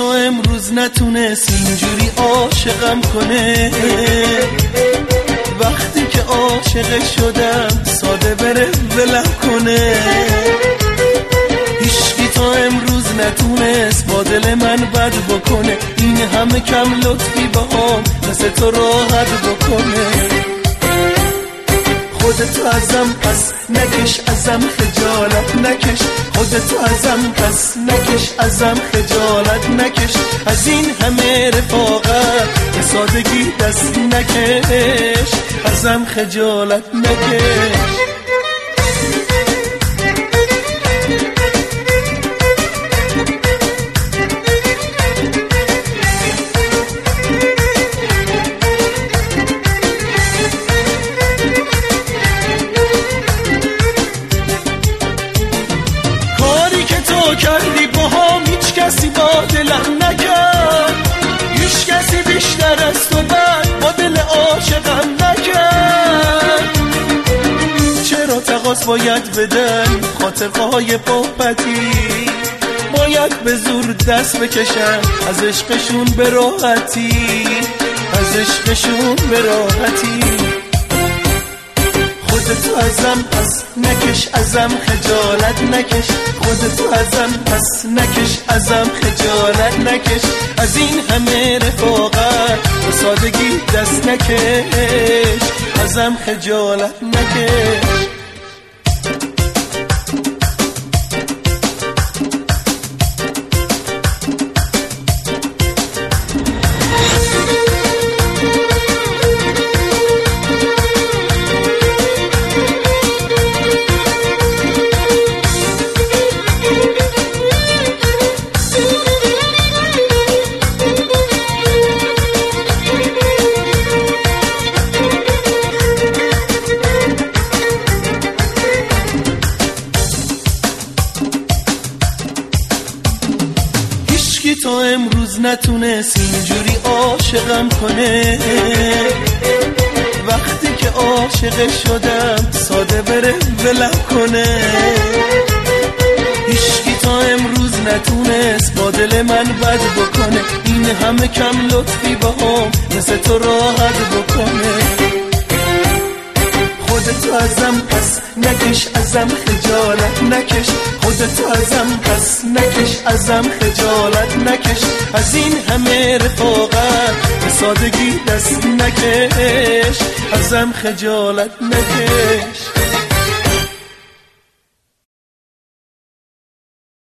تو امروز نتونست اینجوری عاشقم کنه، وقتی که عاشق شدم ساده بره ولم کنه. هیچکی تو امروز نتونست با دل من بد بکنه، این همه کم لطفی باهام مثل تو راحت بکنه. خودتو ازم پس نکش، ازم خجالت نکش، خودتو ازم پس نکش، ازم خجالت نکش. از این همه رفاقت به سادگی دست نکش، ازم خجالت نکش. کردی با هم هیچ کسی با دلم نکرد، هیچ کسی بیشتر از تو بعد با دل عاشقم نکرد. چرا تقاص باید بدن خاطرهای پاپتی، باید به زور دست بکشن از عشقشون به راحتی، از عشقشون به راحتی. خودتو ازم پس نکش، ازم خجالت نکش، خودتو ازم پس نکش، ازم خجالت نکش. از این همه رفاقت به سادگی دست نکش، ازم خجالت نکش. تو امروز نتونست اینجوری عاشقم کنه، وقتی که عاشق شدم ساده بره ولم کنه. هیچکی تو امروز نتونست با دل من بد بکنه، این همه کم لطفی باهام مثل تو راحت بکنه. خودتو ازم پس نکش، ازم خجالت نکش، خودتو ازم پس نکش، ازم خجالت نکش. از این همه رفاقت به سادگی دست نکش، ازم خجالت نکش.